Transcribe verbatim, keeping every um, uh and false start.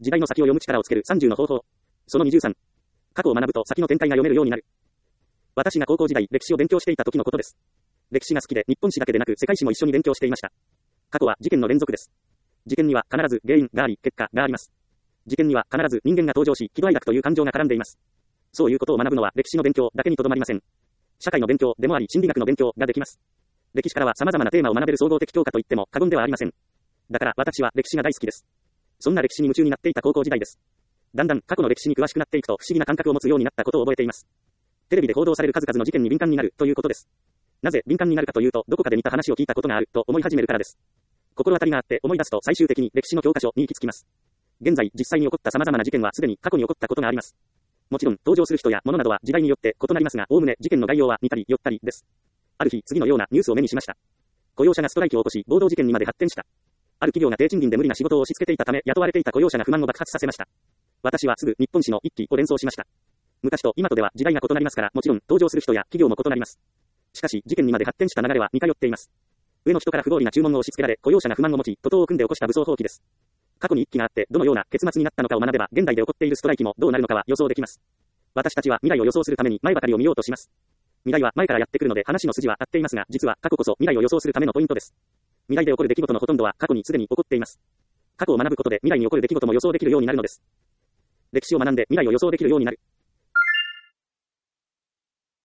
時代の先を読む力をつけるさんじゅうの方法。そのにじゅうさん。過去を学ぶと先の展開が読めるようになる。私が高校時代、歴史を勉強していた時のことです。歴史が好きで、日本史だけでなく世界史も一緒に勉強していました。過去は事件の連続です。事件には必ず原因があり、結果があります。事件には必ず人間が登場し、喜怒哀楽という感情が絡んでいます。そういうことを学ぶのは歴史の勉強だけにとどまりません。社会の勉強でもあり、心理学の勉強ができます。歴史からは様々なテーマを学べる総合的教科といっても過言ではありません。だから私は歴史が大好きです。そんな歴史に夢中になっていた高校時代です。だんだん過去の歴史に詳しくなっていくと不思議な感覚を持つようになったことを覚えています。テレビで報道される数々の事件に敏感になるということです。なぜ敏感になるかというと、どこかで似た話を聞いたことがあると思い始めるからです。心当たりがあって思い出すと最終的に歴史の教科書に行き着きます。現在実際に起こった様々な事件はすでに過去に起こったことがあります。もちろん登場する人や物などは時代によって異なりますが、おおむね事件の概要は似たり寄ったりです。ある日次のようなニュースを目にしました。雇用者がストライキを起こし、暴動事件にまで発展した。ある企業が低賃金で無理な仕事を押し付けていたため、雇われていた雇用者が不満を爆発させました。私はすぐ日本史の一揆を連想しました。昔と今とでは時代が異なりますから、もちろん登場する人や企業も異なります。しかし事件にまで発展した流れは似通っています。上の人から不合理な注文を押し付けられ、雇用者が不満を持ち、徒党を組んで起こした武装蜂起です。過去に一揆があってどのような結末になったのかを学べば、現代で起こっているストライキもどうなるのかは予想できます。私たちは未来を予想するために前ばかりを見ようとします。未来は前からやってくるので話の筋は合っていますが、実は過去こそ未来を予想するためのポイントです。未来で起こる出来事のほとんどは過去にすでに起こっています。過去を学ぶことで未来に起こる出来事も予想できるようになるのです。歴史を学んで未来を予想できるようになる。